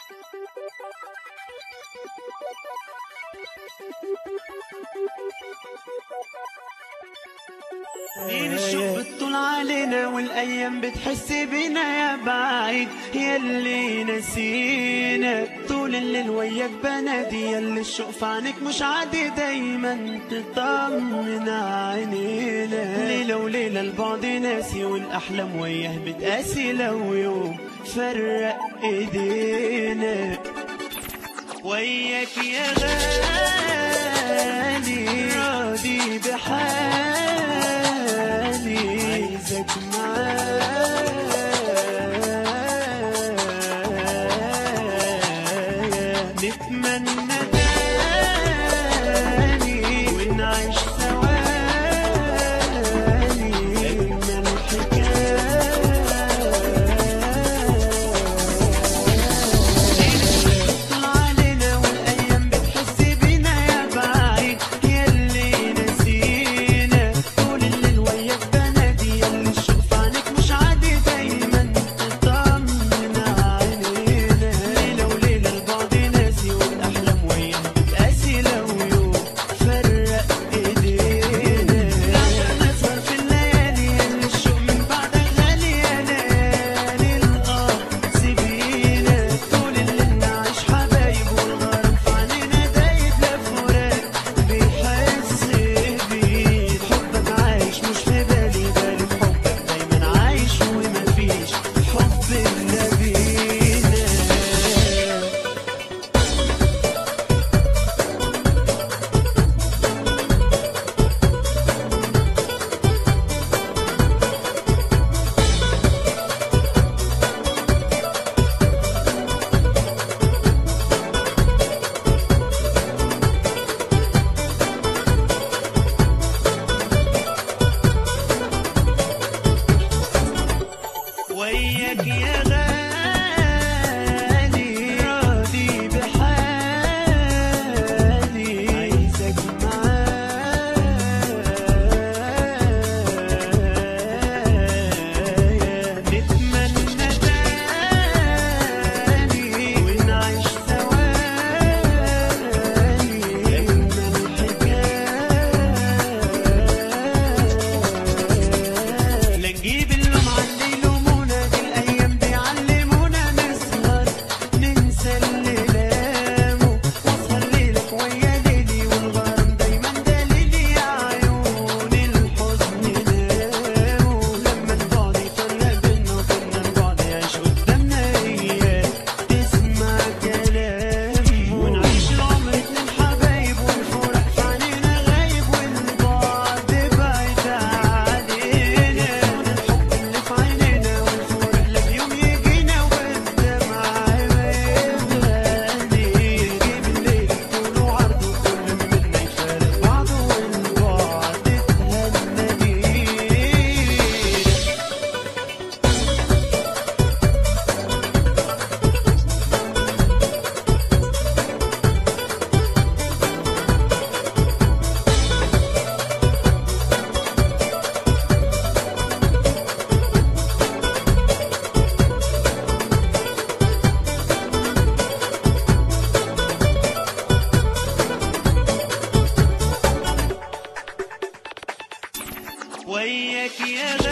سنين الشوق بتطول علينا والايام بتحس بينا يا بعيد، ياللي نسينا طول الليل وياك بنادي، ياللي الشوق في عينك مش عادي دايما تطمن عينينا. ليلة وليلة البعد ناسي والاحلام وياه بتقاسي، لو يوم فرق ايدينا وياك يا غالي راضي بحالي، عايزك معايا نتمنى تاني ونعيش ثواني أجمل حكاية. وياك يا غالي راضي بحالي، عايزك معايا نتمنى تاني ونعيش ثواني أجمل حكاية. لا نجيب اللوم على الليل وياك يا